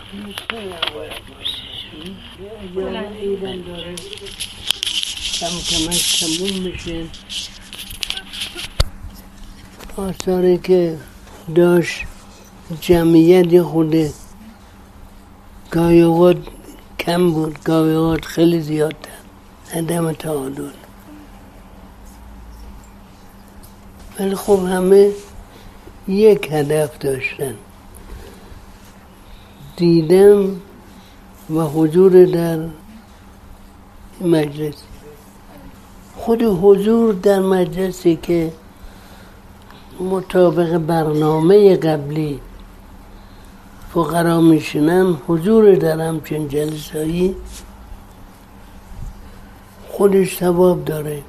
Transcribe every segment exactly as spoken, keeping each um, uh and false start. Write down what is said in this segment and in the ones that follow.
اگر ایدم داره کم کمک تموم میشه. آثاری که داشت جمعیت خوده گاهی اوقات کم بود، گاهی اوقات خیلی زیادتر، عدم تعادل. ولی خب همه یک هدف داشتن، دیدن و حضور در مجلس. خود حضور در مجلسی که مطابق برنامه قبلی فقرا میشنن، حضور در همچین جلسایی خودش ثواب داره.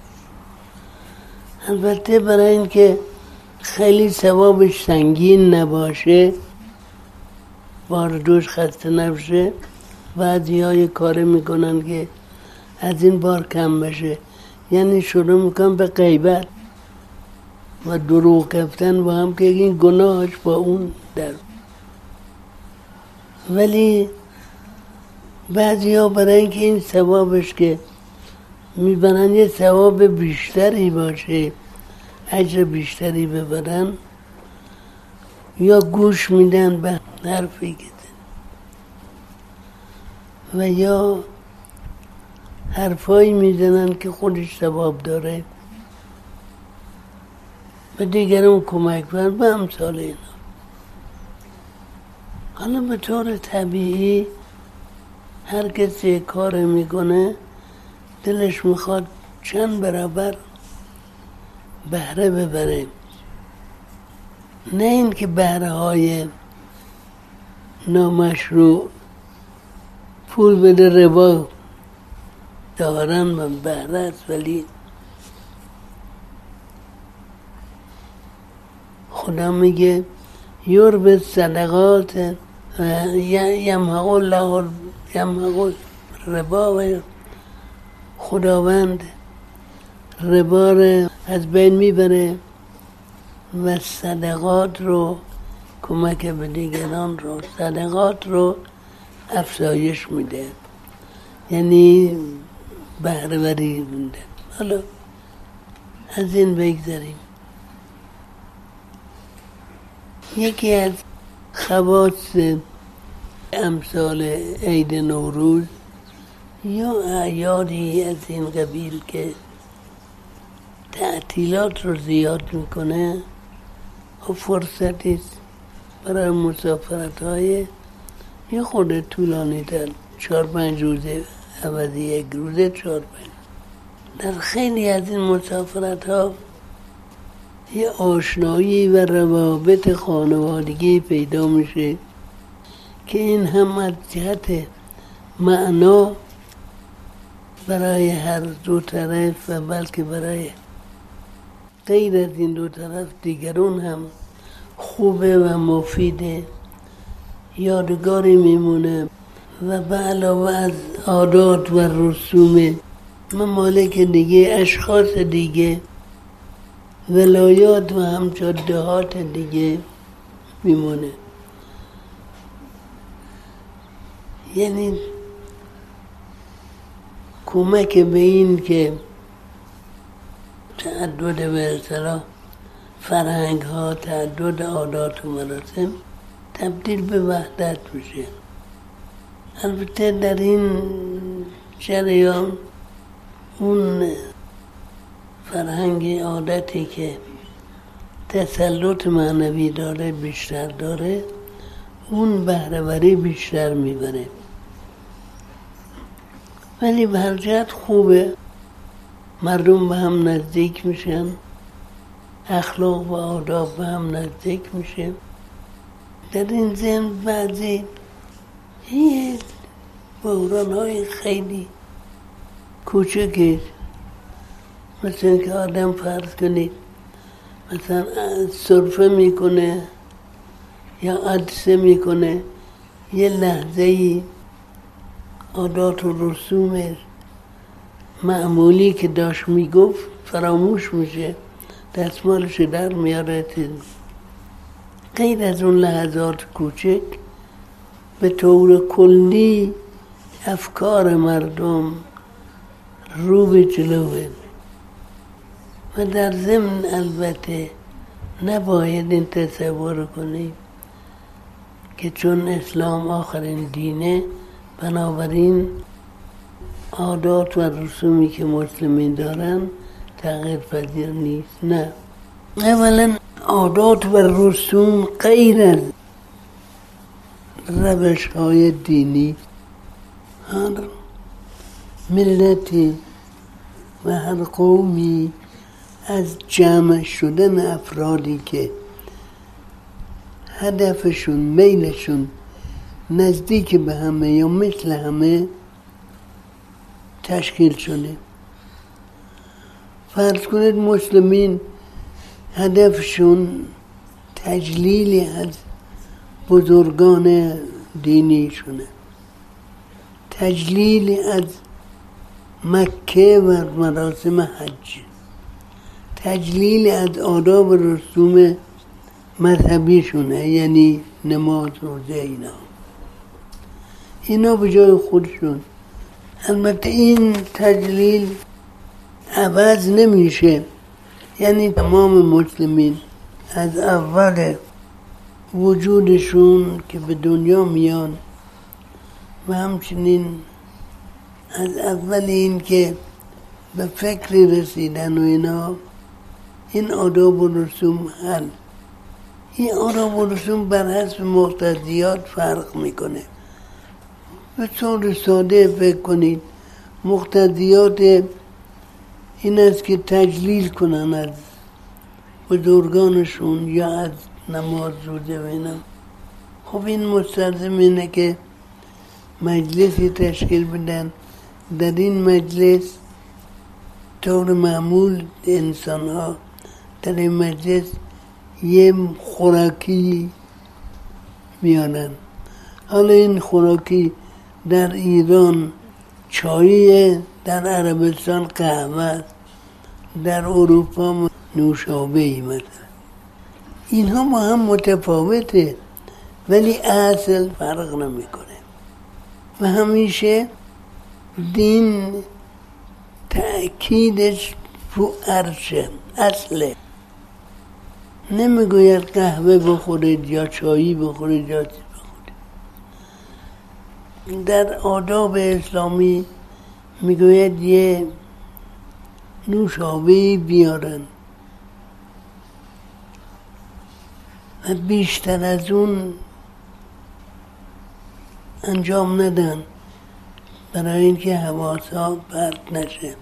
البته برای اینکه خیلی ثوابش سنگین نباشه، بار دوش خسته نباشه، بعضی های کار میکنن که از این بار کم بشه، یعنی شروع میکنن به غیبت و دروغ گفتن با هم که این گناهش با اون در. ولی بعضی ها برای اینکه این ثوابش که میبرن یه ثواب بیشتری باشه، اجر بیشتری ببرن، یا گوش میدن به حرفی که و یا حرفایی میزنن که خودش ثواب داره و دیگران کمک کنن به امثال اینا. حالا به طور طبیعی هر کسی کار میکنه دلش میخواد چند برابر بهره ببره، نه این که بهره های نامشروع پول بده ربا دارن من بهره است. ولی خدا میگه یرب صدقات یمحق الله یمحق ربا، و خداوند ربا رو از بین میبره و صدقات رو، کمک به دیگران رو، صدقات رو افزایش میده، یعنی بهره وری میده. حالا از این بگذاریم. یکی از خواص امثال عید نوروز یا اعیادی از این قبیل که تعطیلات رو زیاد میکنه و فرصتی است برای مسافرت های یه خود طولانی تر، چهار پنج روزه عوضی یک روزه چهار پنج. در خیلی از این مسافرت ها یه آشنایی و روابط خانوادگی پیدا میشه که این هم از جهت معنا برای هر دو طرف و بلکه برای غیر از این دو طرف دیگرون هم خوبه و مفیده، یادگاری میمونه و به علاوه از عادات و رسوم ممالک دیگه، اشخاص دیگه، ولایات و همچون دهات دیگه میمونه. یعنی کمک به این که تعدد به اصطلاح فرهنگ ها، تعدد عادات و مراسم تبدیل به وحدت میشه. البته در این جریان اون فرهنگ عادتی که تسلط معنوی داره بیشتر داره، اون بهره‌وری بیشتر میبره. ولی به هر جهت خوبه، مردم به هم نزدیک میشن، اخلاق و آداب به هم نزدیک میشه. در این ضمن بعضی یه بحران های خیلی کوچکی، مثل اینکه آدم فرض کنید مثلا سرفه میکنه یا عدسه میکنه، یه لحظه ای عادات و رسوم معمولی که داشت میگفت فراموش میشه، دستمالش در میاره. غیر از اون لحظات کوچک به طور کلی افکار مردم رو به جلوه و در ضمن البته نباید این تصور کنیم که چون اسلام آخرین دینه بنابراین عادات و رسومی که مسلمین دارن تغییر پذیر نیست. نه، اولا عادات و رسوم غیر از روش های دینی هر ملتی و هر قومی از جمع شدن افرادی که هدفشون میلشون نزدیک به همه یا مثل همه تشکیل شده. فرض کنید مسلمین هدفشون تجلیلی از بزرگان دینیشونه، تجلیلی از مکه و مراسم حج، تجلیلی از آداب و رسوم مذهبیشونه، یعنی نماز، روزه، اینا اینا به جای خودشون. البته این تجلیل عوض نمیشه، یعنی تمام مسلمین از اول وجودشون که به دنیا میان و همچنین از اول این که به فکری رسیدن و اینا، این آداب و رسوم حل این آداب و رسوم بر حسب مقتضیات فرق میکنه. به طور ساده فکر کنید مقتضیات این است که تجلیل کنن از بزرگانشون یا از نماز، روزه و اینا. خب این مستلزم اینه که مجلسی تشکیل بدن، در این مجلس طور معمول انسان ها در این مجلس یه خوراکی میانن. حالا این خوراکی در ایران چاییه، در عربستان قهوه، در اروپا نوشابه‌ای مثلا. اینها با هم متفاوته ولی اصل فرق نمیکنه و همیشه دین تأکیدش رو عرشه، اصله. نمیگوید قهوه بخورید یا چایی بخورید یا چی بخورید. در آداب اسلامی میگوید یه نوشابه‌ای بیارن و بیشتر از اون انجام ندن برای اینکه حواسا پرت نشه.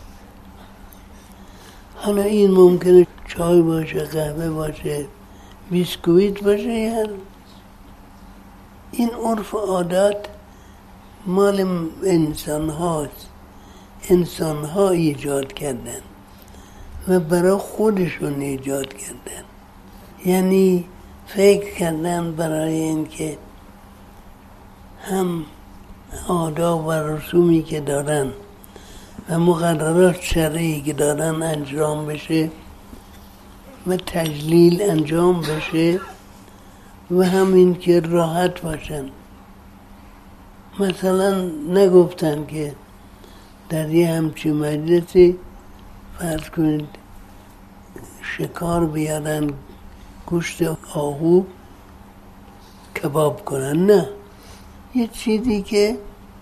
حالا این ممکنه چای باشه، قهوه باشه، بیسکویت باشه، یا این عرف و عادات مال انسان هاست، انسان ها ایجاد کردن و برای خودشون ایجاد کردن. یعنی فکر کردن برای اینکه هم آداب و رسومی که دارن و مقررات شرعی که دارن انجام بشه و تجلیل انجام بشه و همین که راحت باشن. مثلا نگفتن که در یه همچین مجلسی فرض کنید شکار بیارن، گوشت آهو کباب کنن، نه، یه چیزی که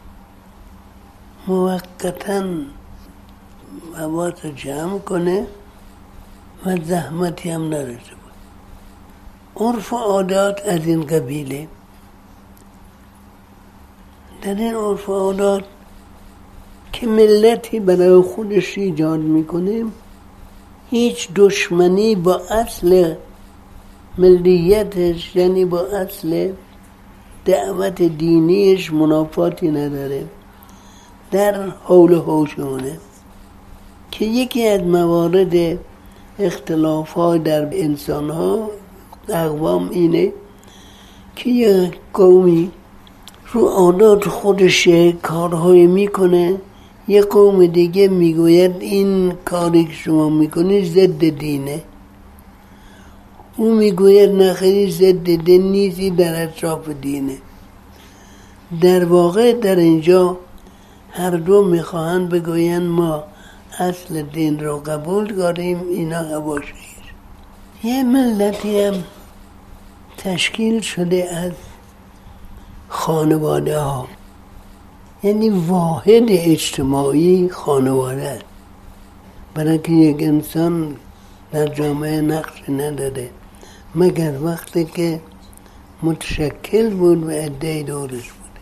موقتاً حواس جمع کنه و زحمتی هم نرسه بود. عرف و عادات از این قبیله. در این عرف و عادات که ملتی برای خودش ایجاد میکنه، هیچ دشمنی با اصل ملیتش، یعنی با اصل دعوت دینیش منافاتی نداره. در حول و حوشونه که یکی از موارد اختلافات در انسان ها اقوام اینه که یه قومی رو عادات خودش کارهای میکنه، یه قوم دیگه میگوید این کاری که شما میکنی ضد دینه، او میگوید نخیلی ضد دین نیستی، در اطراف دینه. در واقع در اینجا هر دو میخواهند بگویند ما اصل دین رو قبول داریم، اینا حواشی. یه ملتی هم تشکیل شده از خانواده ها، یعنی واحد اجتماعی خانواده است. برای که یک انسان در جامعه نقش نداره مگر وقتی که متشکل بود و عده دورش بود.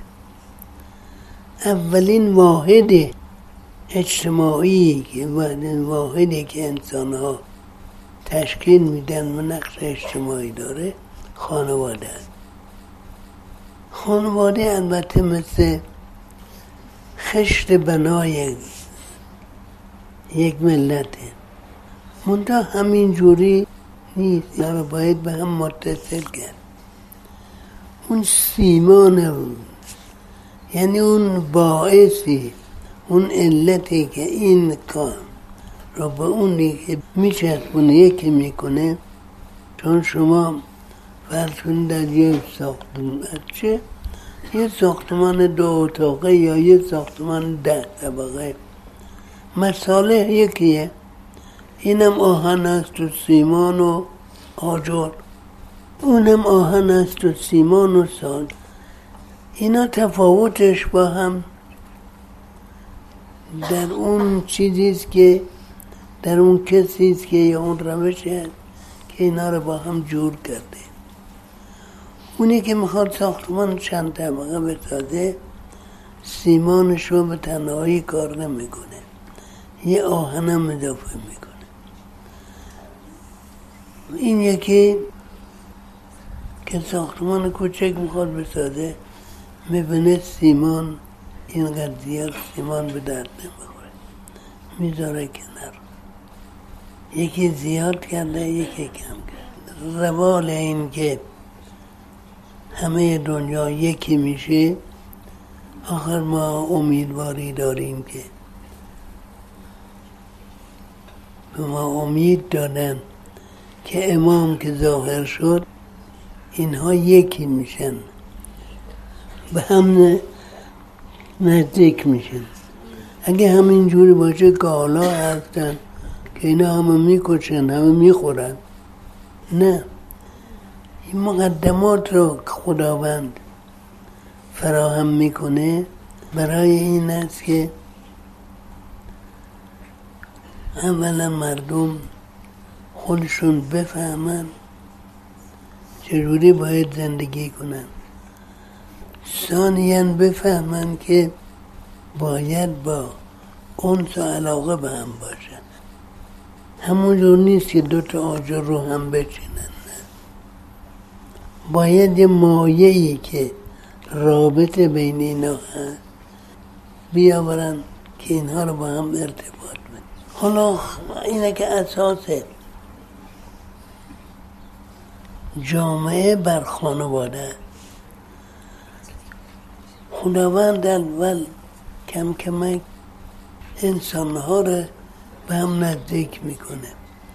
اولین واحد اجتماعی که واحدی که انسان ها تشکیل میدن و نقش اجتماعی داره خانواده است. خانواده البته مثل خشت بنای یک ملته، منتها همین جوری نیست، اینا رو باید به هم متصل کرد. اون سیمان، یعنی اون باعثی، اون علتی که این کار رو به اونی که میچسبونه یکی میکنه. چون شما فرض کنید در یه ساختمان چه یه ساختمان دو اتاقه یا یه ساختمان ده طبقه مساله یکیه، اینم آهن است و سیمان و آجر، اونم آهن است و سیمان و ساج. اینا تفاوتش با هم در اون چیزیست که در اون کسیست که یا اون روش هست که اینا رو با هم جور کرده. اونی که میخواد ساختمان چند طبقه بسازه سیمانش رو به تنهایی کار نمیکنه، یه آهنم اضافه میکنه. این یکی که ساختمان کوچک میخواد بسازه میبینه سیمان اینقدر زیاد سیمان به درد نمیخوره، میذاره کنار. یکی زیاد کرده یکی کم کرده. روال این که همه دنیا یکی میشه، آخر ما امیدواری داریم که به ما امید دادن که امام که ظاهر شد اینها یکی میشن، به هم نزدیک میشن. اگه همین جوری باشه که حالا هستن که اینا همه میکشن همه میخورن، نه، این مقدمات رو خداوند فراهم میکنه برای این است که اولا مردم خودشون بفهمن چجوری باید زندگی کنن، ثانیاً بفهمن که باید با انس و علاقه به هم باشن. همونجور نیست که دوتا آجر رو هم بچینن، نه، باید یه مایه‌ای که رابطه بین اینا هست بیاورن که اینها رو با هم ارتباط بدن. حالا اینه که اساس جامعه بر خانواده. خداوند اول کم کمک انسانها رو به هم نزدیک میکنه.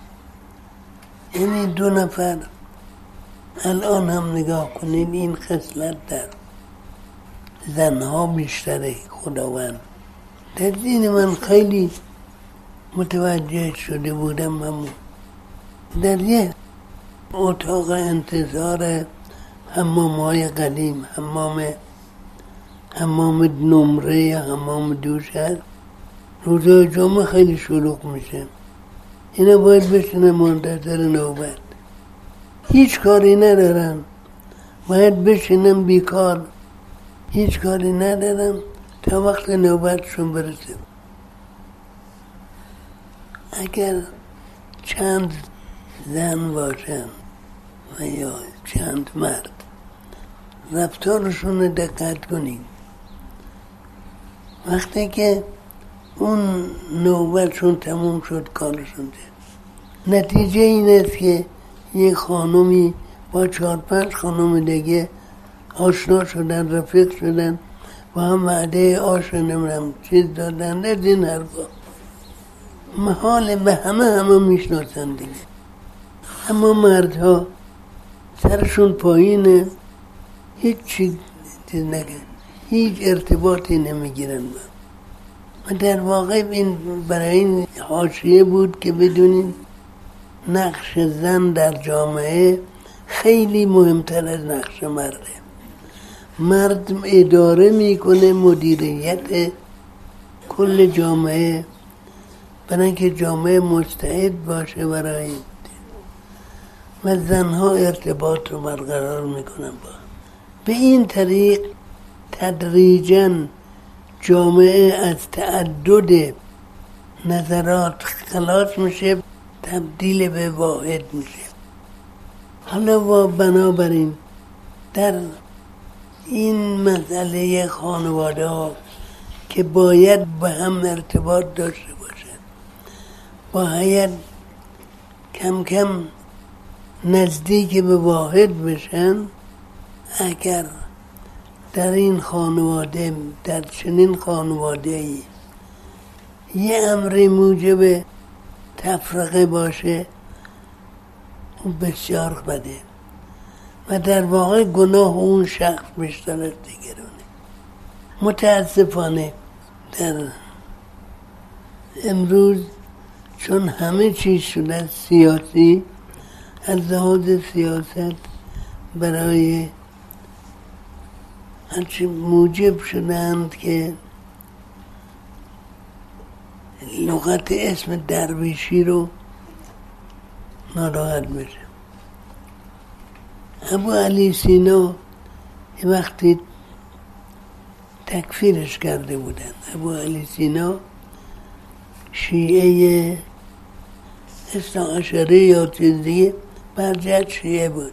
یعنی دو نفر الان هم نگاه کنید این خصلت در زنها بیشتره. خداوند در دین من خیلی متوجه شده بودم، همون در یه اتاق انتظار حمام های قدیم، حمام حمام نمره یا حمام دوش هست، روزای جمعه خیلی شلوغ میشه، اینا باید بشنه منتظر نوبت، هیچ کاری ندارن، باید بشینم بیکار، هیچ کاری ندارم تا وقت نوبتشون برسه. اگر چند زن باشن و یا چند مرد، رفتارشون رو دقت کنیم. وقتی که اون نوبتشون تموم شد کارشون ده، نتیجه این است که یک خانومی با چهار پنج خانوم دیگه آشنا شدن، رفیق شدن، با هم وعده آش نمیرم چیز دادن، از این حرفا محال به همه همه میشناسن دیگه. اما مردها سرشون پایینه، هیچ چیز نگن، هیچ ارتباطی نمیگیرن. و در واقع این برای این حاشیه بود که بدونید نقش زن در جامعه خیلی مهمتر از نقش مرده. مرد اداره میکنه مدیریت کل جامعه برای اینکه جامعه مستعد باشه برای و زنها ارتباط رو برقرار میکنن با. به این طریق تدریجاً جامعه از تعدد نظرات خلاص میشه، تبدیل به واحد میشه. حالا و بنابراین در این مسئله خانواده ها که باید به هم ارتباط داشته باشه، باید کم کم نزدیک به واحد بشن، اگر در این خانواده در چنین خانواده‌ای یه امری موجب تفرقه باشه اون بسیار بده و در واقع گناه اون شخص بیشتر از دیگرانه. متاسفانه در امروز چون همه چیز شده سیاسی، از لحاظ سیاست برای هرچی موجب شدند که لغت اسم درویشی رو ناراحت بشه. ابو علی سینا یه وقتی تکفیرش کرده بودن. ابو علی سینا شیعه اثنا عشره یا چیز دیگه برجت شیعه بود.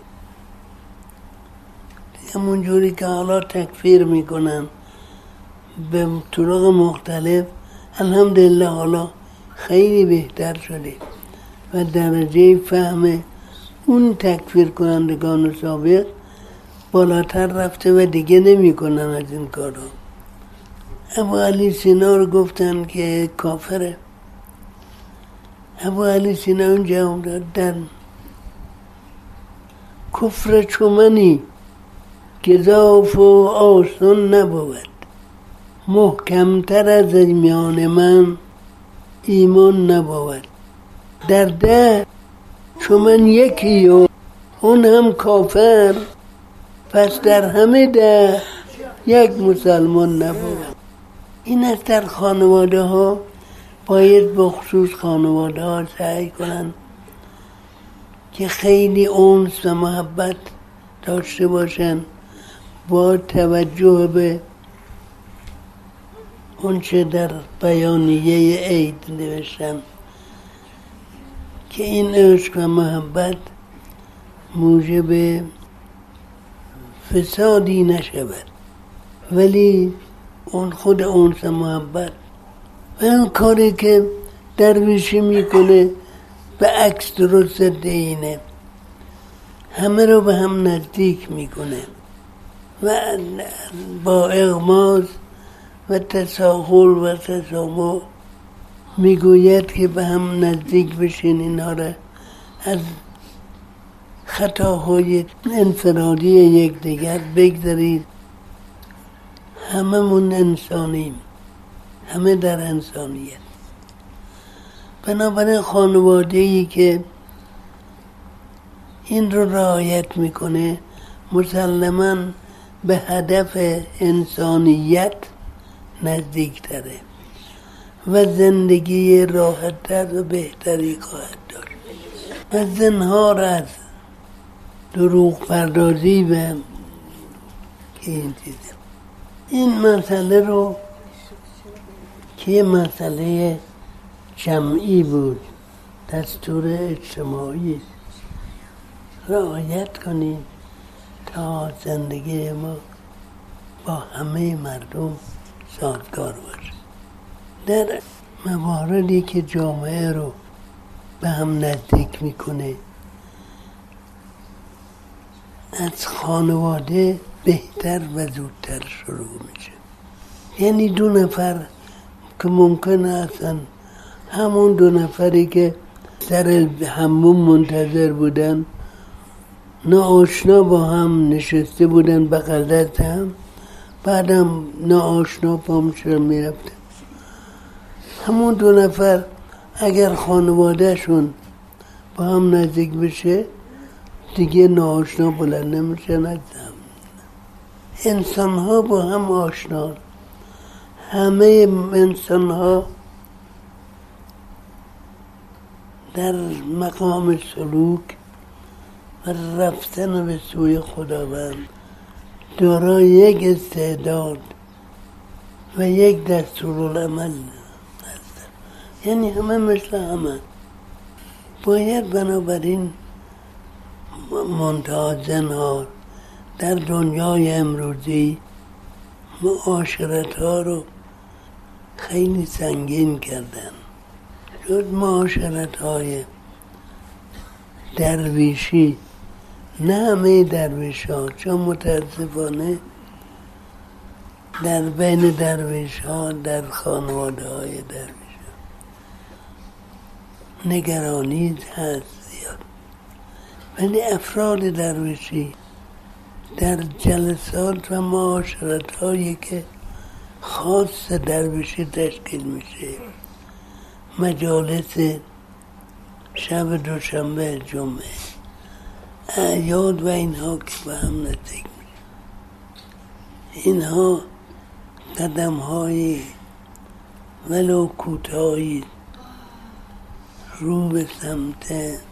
همون جوری که حالا تکفیر میکنن به طرق مختلف، الحمدلله حالا خیلی بهتر شده و درجه فهم اون تکفیر کنندگان سابق بالاتر رفته و دیگه نمی کنن از این کارا. ابو علی سینا رو گفتن که کافره. ابو علی سینا اون جواب داد در کفر چومنی گزاف و آسان نبود، محکمتر از میان من ایمان نبود. در ده چون من یکی و اون هم کافر، پس در همه ده یک مسلمان نبود. این از در خانواده ها باید بخصوص خانواده ها سعی کنن که خیلی انس و محبت داشته باشن با توجه به اون چه در بیانیه عید نوشتن که این عشق و محبت موجب فسادی نشود، ولی اون خود اون و محبت و اون کاری که درویشی میکنه به عکس درست اینه، همه رو به هم نزدیک میکنه و با اغماز و تساهل و تسامح میگوید که به هم نزدیک بشین، اینا را از خطاهای انفرادی یکدیگر بگذارید. همه من انسانیم، همه در انسانیت. بنابراین خانواده‌ای که این رو رعایت میکنه مسلماً به هدف انسانیت نزدیکتره و زندگی راحت‌تر و بهتری خواهد داشت و زنهار از دروغ پردازی و این چیزه. این مسئله رو که مسئله جمعی بود، دستور اجتماعی، رعایت کنید تا زندگی ما با همه مردم سازگار باشه. در مواردی که جامعه رو به هم نزدیک میکنه، از خانواده بهتر و زودتر شروع میشه. یعنی دو نفر که ممکنه اصلا همون دو نفری که سر همون منتظر بودن ناآشنا با هم نشسته بودن بغل دست هم، بعدم ناآشنا پامون میرفتم. همون دو نفر اگر خانوادهشون با هم نزدیک بشه دیگه ناآشنا بلند نمیشن از هم. انسان ها با هم آشنا، همه انسان ها در مقام سلوک و رفتن به سوی خداوند دارای یک استعداد و یک دستورالعمل هستن، یعنی همه مثل همه. باید بنابراین منتها زنها در دنیای امروزی معاشرت ها رو خیلی سنگین کردن. جز معاشرت های درویشی، نه همه درویش ها، چون متاسفانه در بین درویش ها در خانواده های درویش ها نگرانی هست زیاد، ولی افراد درویشی در جلسات و معاشرت هایی که خاص درویشی تشکیل میشه، مجالس شب دوشنبه، جمعه، اعیاد و اینها که به هم نزدیک میشه، اینها قدم های ولو کوتاهی رو به سمت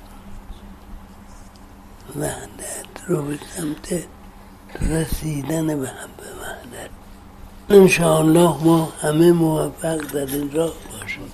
وحدت، رو به سمت رسیدن به هم به وحدت. انشاءالله ما همه موفق در این راه باشیم.